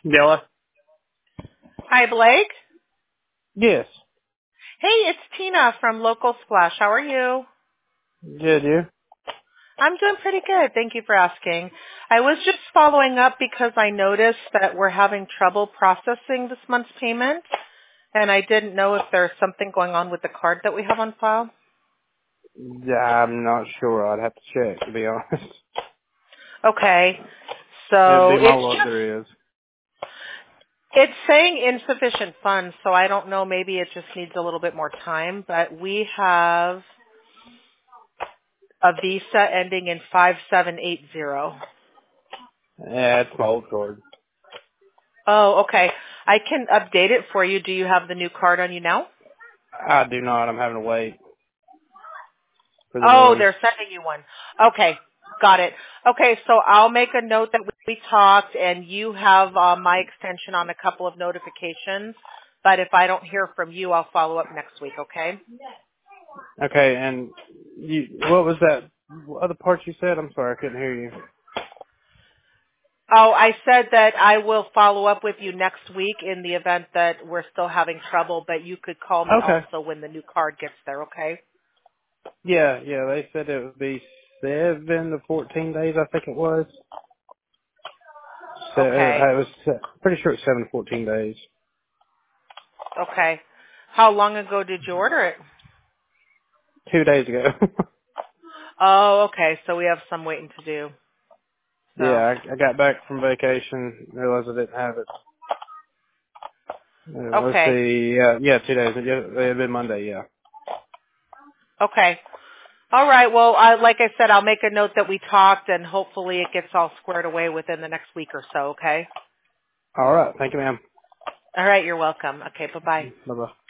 Della? Hi, Blake. Yes. Hey, it's Tina from Local Splash. How are you? Good, you? I'm doing pretty good. Thank you for asking. I was just following up because I noticed that we're having trouble processing this month's payment, and I didn't know if there's something going on with the card that we have on file. Yeah, I'm not sure. I'd have to check, to be honest. Okay. It'd So be my luck there is. it's saying insufficient funds, so I don't know, maybe it just needs a little bit more time, but we have a Visa ending in 5780. Yeah, it's my old card. Oh, okay. I can update it for you. Do you have the new card on you now? I do not. I'm having to wait for the new Oh, one. they're sending you one. Okay, got it. Okay, so I'll make a note that we talked and you have my extension on a couple of notifications. But if I don't hear from you, I'll follow up next week, okay? Okay, and what was that other part you said? I'm sorry, I couldn't hear you. Oh, I said that I will follow up with you next week in the event that we're still having trouble, but you could call me Okay. also when the new card gets there, okay? Yeah, they said it would be 7 to 14 days, I think it was. So Okay, I was pretty sure it's 7 to 14 days. okay. How long ago did you order it? 2 days ago. Oh, okay. So we have some waiting to do. So, Yeah, I got back from vacation, realized I didn't have it. Let's okay. see, yeah, 2 days. It had been Monday, yeah. Okay. All right. Well, like I said, I'll make a note that we talked and hopefully it gets all squared away within the next week or so, okay? All right, thank you, ma'am. All right. You're welcome. Okay. Bye-bye. Bye-bye.